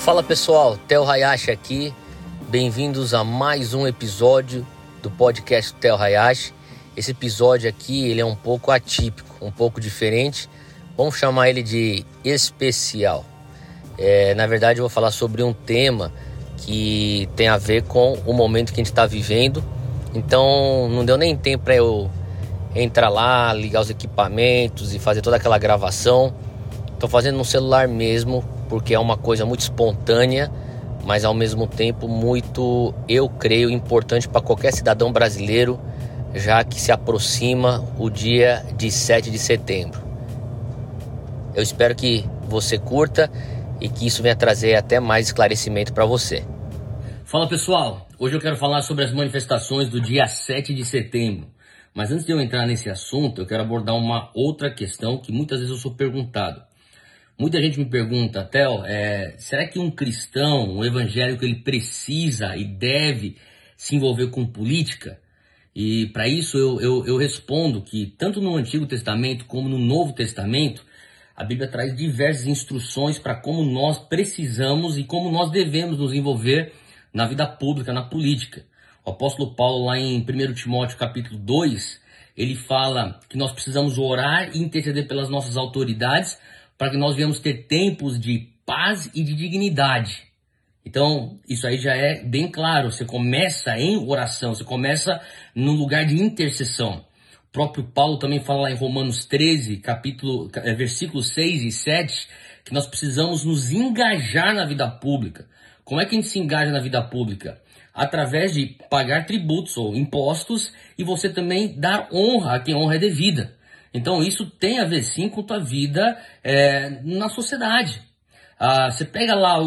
Fala pessoal, Theo Hayashi aqui, bem-vindos a mais um episódio do podcast Theo Hayashi. Esse episódio aqui ele é um pouco atípico, um pouco diferente, vamos chamar ele de especial. Na verdade eu vou falar sobre um tema que tem a ver com o momento que a gente está vivendo, então não deu nem tempo para eu entrar lá, ligar os equipamentos e fazer toda aquela gravação. Estou fazendo no celular mesmo, porque é uma coisa muito espontânea, mas ao mesmo tempo muito, eu creio, importante para qualquer cidadão brasileiro, já que se aproxima o dia de 7 de setembro. Eu espero que você curta e que isso venha trazer até mais esclarecimento para você. Fala pessoal, hoje eu quero falar sobre as manifestações do dia 7 de setembro. Mas antes de eu entrar nesse assunto, eu quero abordar uma outra questão que muitas vezes eu sou perguntado. Muita gente me pergunta, Theo, será que um cristão, um evangélico, ele precisa e deve se envolver com política? E para isso eu respondo que tanto no Antigo Testamento como no Novo Testamento, a Bíblia traz diversas instruções para como nós precisamos e como nós devemos nos envolver na vida pública, na política. O apóstolo Paulo, lá em 1 Timóteo capítulo 2, ele fala que nós precisamos orar e interceder pelas nossas autoridades para que nós venhamos ter tempos de paz e de dignidade. Então, isso aí já é bem claro. Você começa em oração, você começa no lugar de intercessão. O próprio Paulo também fala lá em Romanos 13, versículos 6 e 7, que nós precisamos nos engajar na vida pública. Como é que a gente se engaja na vida pública? Através de pagar tributos ou impostos e você também dar honra a quem honra é devida. Então isso tem a ver sim com a tua vida na sociedade. Você pega lá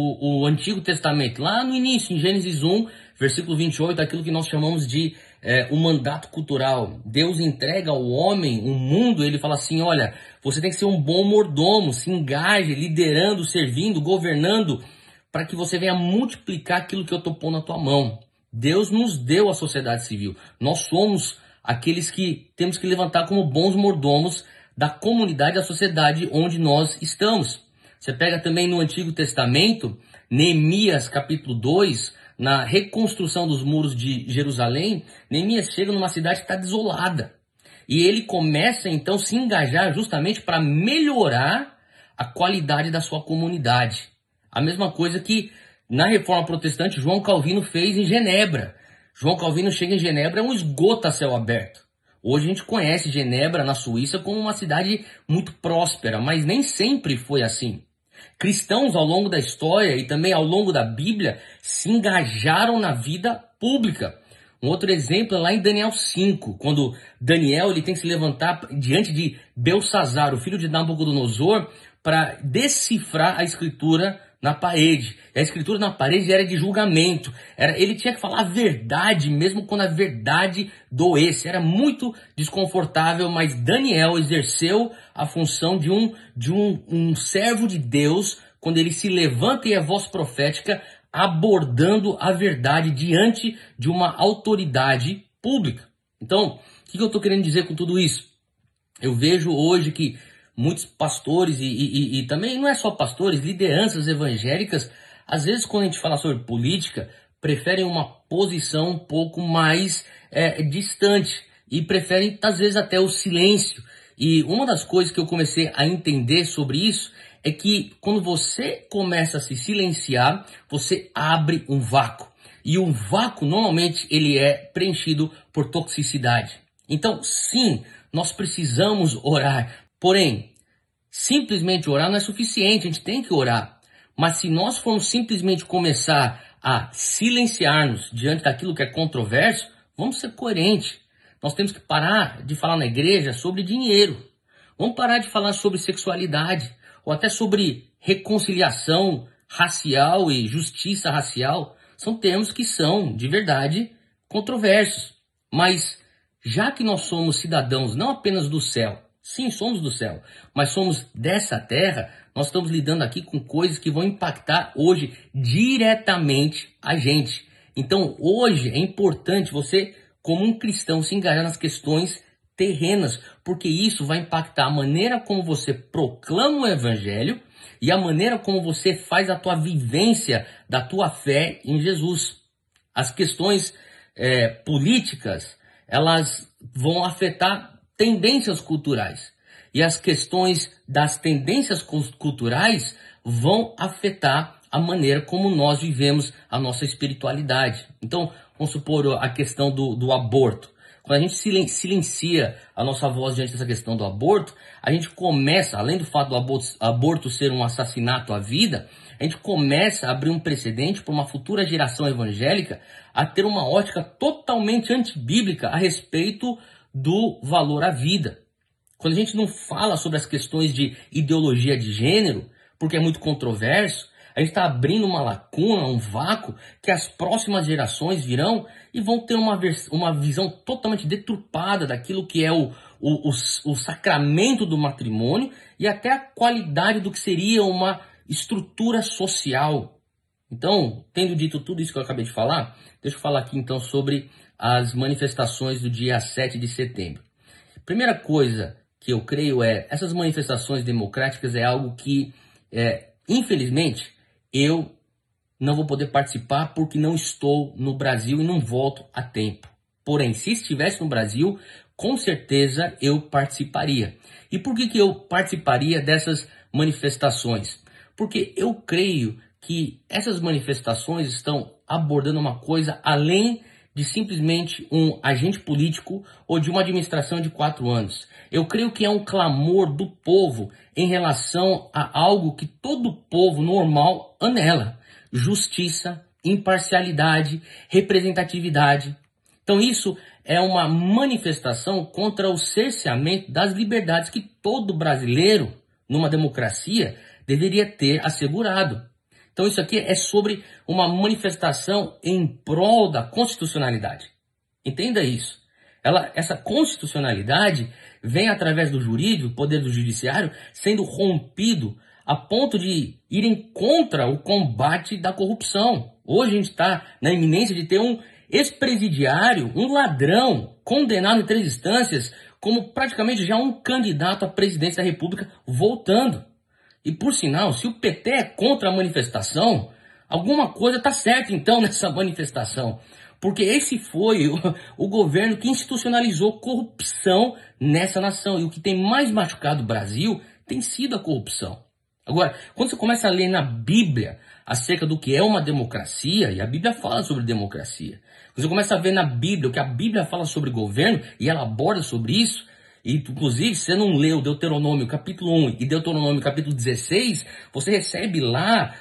o Antigo Testamento, lá no início, em Gênesis 1, versículo 28, aquilo que nós chamamos de o mandato cultural. Deus entrega ao homem um mundo, ele fala assim, olha, você tem que ser um bom mordomo, se engaje, liderando, servindo, governando, para que você venha multiplicar aquilo que eu estou pondo na tua mão. Deus nos deu a sociedade civil. Nós somos aqueles que temos que levantar como bons mordomos da comunidade, da sociedade onde nós estamos. Você pega também no Antigo Testamento, Neemias capítulo 2, na reconstrução dos muros de Jerusalém, Neemias chega numa cidade que está desolada. E ele começa então a se engajar justamente para melhorar a qualidade da sua comunidade. A mesma coisa que na Reforma Protestante João Calvino fez em Genebra. João Calvino chega em Genebra, é um esgoto a céu aberto. Hoje a gente conhece Genebra, na Suíça, como uma cidade muito próspera, mas nem sempre foi assim. Cristãos ao longo da história e também ao longo da Bíblia se engajaram na vida pública. Um outro exemplo é lá em Daniel 5, quando Daniel ele tem que se levantar diante de Belsassar, o filho de Nabucodonosor, para decifrar a escritura na parede. E a escritura na parede era de julgamento. Ele tinha que falar a verdade, mesmo quando a verdade doesse. Era muito desconfortável, mas Daniel exerceu a função de um servo de Deus, quando ele se levanta e é voz profética, abordando a verdade diante de uma autoridade pública. Então, o que eu estou querendo dizer com tudo isso? Eu vejo hoje que muitos pastores e também não é só pastores, lideranças evangélicas, às vezes quando a gente fala sobre política, preferem uma posição um pouco mais distante e preferem às vezes até o silêncio. E uma das coisas que eu comecei a entender sobre isso é que quando você começa a se silenciar, você abre um vácuo. E um vácuo normalmente ele é preenchido por toxicidade. Então sim, nós precisamos orar. Porém, simplesmente orar não é suficiente, a gente tem que orar. Mas se nós formos simplesmente começar a silenciar-nos diante daquilo que é controverso, vamos ser coerentes. Nós temos que parar de falar na igreja sobre dinheiro. Vamos parar de falar sobre sexualidade, ou até sobre reconciliação racial e justiça racial. São termos que são, de verdade, controversos. Mas, já que nós somos cidadãos não apenas do céu, sim, somos do céu, mas somos dessa terra, nós estamos lidando aqui com coisas que vão impactar hoje diretamente a gente. Então, hoje é importante você, como um cristão, se engajar nas questões terrenas, porque isso vai impactar a maneira como você proclama o evangelho e a maneira como você faz a tua vivência da tua fé em Jesus. As questões políticas, elas vão afetar tendências culturais. E as questões das tendências culturais vão afetar a maneira como nós vivemos a nossa espiritualidade. Então, vamos supor a questão do aborto. Quando a gente silencia a nossa voz diante dessa questão do aborto, a gente começa, além do fato do aborto ser um assassinato à vida, a gente começa a abrir um precedente para uma futura geração evangélica a ter uma ótica totalmente antibíblica a respeito do valor à vida. Quando a gente não fala sobre as questões de ideologia de gênero, porque é muito controverso, a gente está abrindo uma lacuna, um vácuo, que as próximas gerações virão e vão ter uma visão totalmente deturpada daquilo que é o sacramento do matrimônio e até a qualidade do que seria uma estrutura social. Então, tendo dito tudo isso que eu acabei de falar, deixa eu falar aqui então sobre as manifestações do dia 7 de setembro. Primeira coisa que eu creio essas manifestações democráticas é algo que, infelizmente, eu não vou poder participar porque não estou no Brasil e não volto a tempo. Porém, se estivesse no Brasil, com certeza eu participaria. E por que eu participaria dessas manifestações? Porque eu creio que essas manifestações estão abordando uma coisa além de simplesmente um agente político ou de uma administração de 4 anos. Eu creio que é um clamor do povo em relação a algo que todo povo normal anela: justiça, imparcialidade, representatividade. Então isso é uma manifestação contra o cerceamento das liberdades que todo brasileiro, numa democracia, deveria ter assegurado. Então isso aqui é sobre uma manifestação em prol da constitucionalidade. Entenda isso. Essa constitucionalidade vem através do jurídico, poder do judiciário, sendo rompido a ponto de irem contra o combate da corrupção. Hoje a gente está na iminência de ter um ex-presidiário, um ladrão, condenado em 3 instâncias, como praticamente já um candidato à presidência da República voltando. E por sinal, se o PT é contra a manifestação, alguma coisa está certa então nessa manifestação. Porque esse foi o governo que institucionalizou corrupção nessa nação. E o que tem mais machucado o Brasil tem sido a corrupção. Agora, quando você começa a ler na Bíblia acerca do que é uma democracia, e a Bíblia fala sobre democracia, você começa a ver na Bíblia o que a Bíblia fala sobre governo, e ela aborda sobre isso, e inclusive, se você não leu Deuteronômio capítulo 1 e Deuteronômio capítulo 16, você recebe lá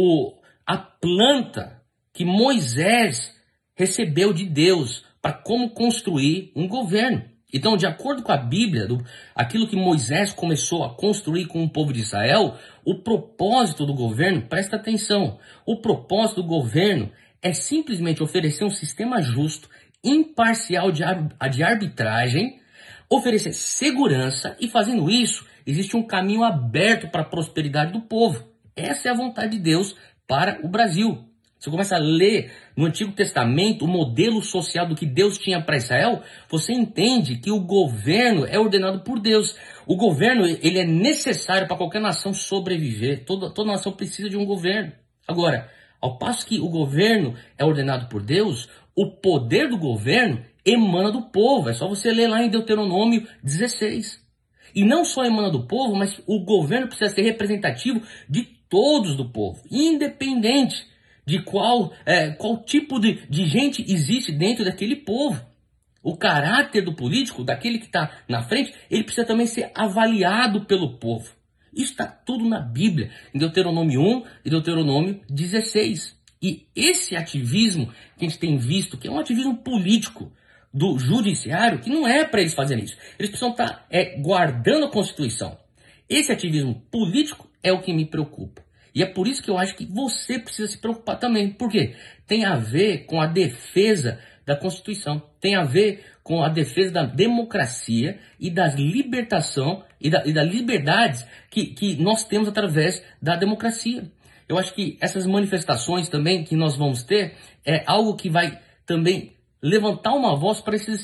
a planta que Moisés recebeu de Deus para como construir um governo. Então, de acordo com a Bíblia, aquilo que Moisés começou a construir com o povo de Israel, o propósito do governo, presta atenção, o propósito do governo é simplesmente oferecer um sistema justo, imparcial de arbitragem, oferecer segurança, e fazendo isso, existe um caminho aberto para a prosperidade do povo. Essa é a vontade de Deus para o Brasil. Você começa a ler no Antigo Testamento o modelo social do que Deus tinha para Israel, você entende que o governo é ordenado por Deus. O governo, ele é necessário para qualquer nação sobreviver. Toda nação precisa de um governo. Agora, ao passo que o governo é ordenado por Deus, o poder do governo emana do povo. É só você ler lá em Deuteronômio 16. E não só emana do povo, mas o governo precisa ser representativo de todos do povo, independente de qual tipo de gente existe dentro daquele povo. O caráter do político, daquele que está na frente, ele precisa também ser avaliado pelo povo. Isso está tudo na Bíblia, em Deuteronômio 1 e Deuteronômio 16. E esse ativismo que a gente tem visto, que é um ativismo político do judiciário, que não é para eles fazerem isso. Eles precisam estar guardando a Constituição. Esse ativismo político é o que me preocupa. E é por isso que eu acho que você precisa se preocupar também. Por quê? Tem a ver com a defesa da Constituição. Tem a ver com a defesa da democracia e da libertação e das liberdades que nós temos através da democracia. Eu acho que essas manifestações também que nós vamos ter é algo que vai também levantar uma voz para esses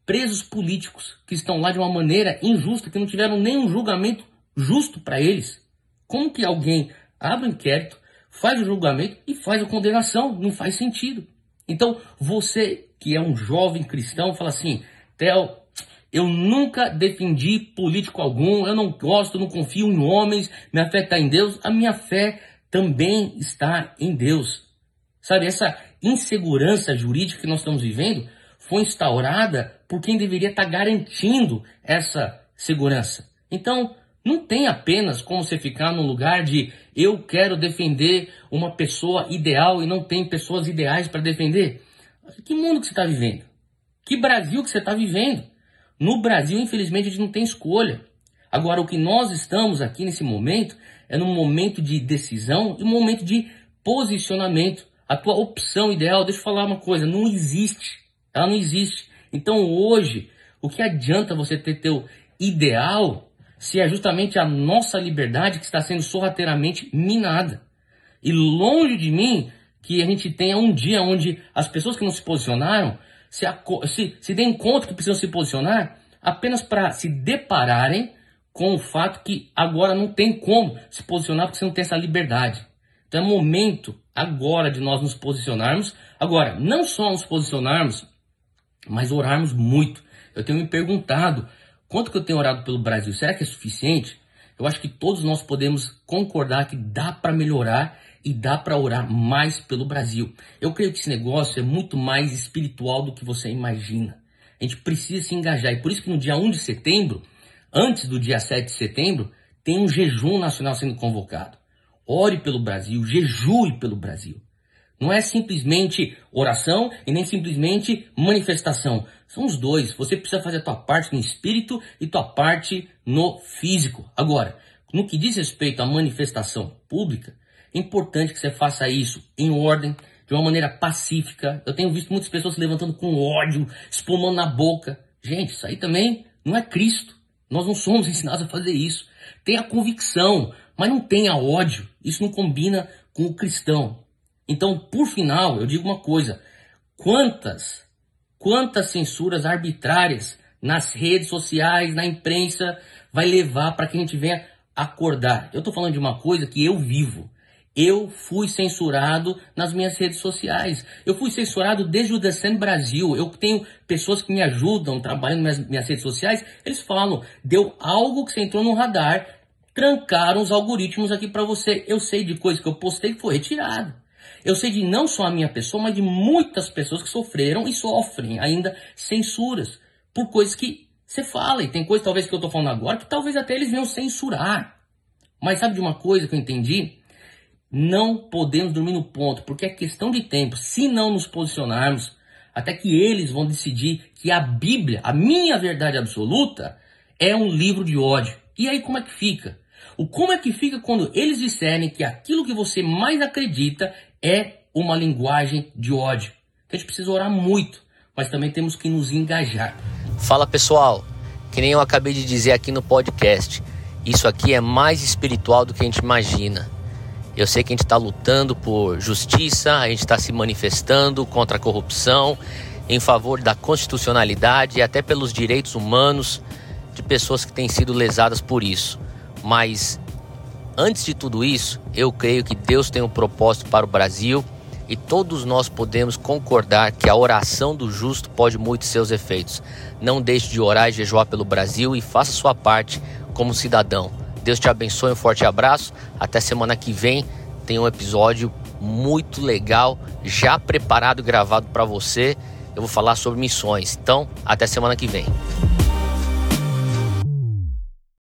presos políticos que estão lá de uma maneira injusta, que não tiveram nenhum julgamento justo para eles. Como que alguém abre um inquérito, faz o julgamento e faz a condenação? Não faz sentido. Então, você que é um jovem cristão, fala assim: Theo, eu nunca defendi político algum, eu não gosto, não confio em homens, minha fé está em Deus. A minha fé também está em Deus. Sabe, essa insegurança jurídica que nós estamos vivendo foi instaurada por quem deveria estar garantindo essa segurança. Então, não tem apenas como você ficar num lugar de eu quero defender uma pessoa ideal e não tem pessoas ideais para defender. Que mundo que você está vivendo? Que Brasil que você está vivendo? No Brasil, infelizmente, a gente não tem escolha. Agora, o que nós estamos aqui nesse momento é num momento de decisão e um momento de posicionamento. A tua opção ideal, deixa eu falar uma coisa, não existe. Ela não existe. Então, hoje, o que adianta você ter teu ideal se é justamente a nossa liberdade que está sendo sorrateiramente minada? E longe de mim que a gente tenha um dia onde as pessoas que não se posicionaram se deem conta que precisam se posicionar apenas para se depararem com o fato que agora não tem como se posicionar porque você não tem essa liberdade. Então é momento agora de nós nos posicionarmos. Agora, não só nos posicionarmos, mas orarmos muito. Eu tenho me perguntado quanto que eu tenho orado pelo Brasil. Será que é suficiente? Eu acho que todos nós podemos concordar que dá para melhorar e dá para orar mais pelo Brasil. Eu creio que esse negócio é muito mais espiritual do que você imagina. A gente precisa se engajar. E por isso que no dia 1 de setembro, antes do dia 7 de setembro, tem um jejum nacional sendo convocado. Ore pelo Brasil, jejue pelo Brasil. Não é simplesmente oração e nem simplesmente manifestação. São os dois. Você precisa fazer a tua parte no espírito e tua parte no físico. Agora, no que diz respeito à manifestação pública, é importante que você faça isso em ordem, de uma maneira pacífica. Eu tenho visto muitas pessoas se levantando com ódio, espumando na boca. Gente, isso aí também não é Cristo. Nós não somos ensinados a fazer isso. Tenha convicção, mas não tenha ódio. Isso não combina com o cristão. Então, por final, eu digo uma coisa. Quantas censuras arbitrárias nas redes sociais, na imprensa, vai levar para que a gente venha acordar? Eu estou falando de uma coisa que eu vivo. Eu fui censurado nas minhas redes sociais. Eu fui censurado desde o Descendo Brasil. Eu tenho pessoas que me ajudam trabalhando nas minhas redes sociais. Eles falam, deu algo que você entrou no radar, trancaram os algoritmos aqui para você. Eu sei de coisas que eu postei que foi retirado. Eu sei de não só a minha pessoa, mas de muitas pessoas que sofreram e sofrem ainda censuras por coisas que você fala. E tem coisas talvez que eu estou falando agora que talvez até eles venham censurar. Mas sabe de uma coisa que eu entendi? Não podemos dormir no ponto, porque é questão de tempo. Se não nos posicionarmos, até que eles vão decidir que a Bíblia, a minha verdade absoluta, é um livro de ódio. E aí como é que fica? Como é que fica quando eles disserem que aquilo que você mais acredita é uma linguagem de ódio? Então a gente precisa orar muito, mas também temos que nos engajar. Fala pessoal, que nem eu acabei de dizer aqui no podcast, isso aqui é mais espiritual do que a gente imagina. Eu sei que a gente está lutando por justiça, a gente está se manifestando contra a corrupção, em favor da constitucionalidade e até pelos direitos humanos de pessoas que têm sido lesadas por isso. Mas antes de tudo isso, eu creio que Deus tem um propósito para o Brasil e todos nós podemos concordar que a oração do justo pode muito seus efeitos. Não deixe de orar e jejuar pelo Brasil e faça sua parte como cidadão. Deus te abençoe, um forte abraço. Até semana que vem tem um episódio muito legal, já preparado e gravado para você. Eu vou falar sobre missões. Então, até semana que vem.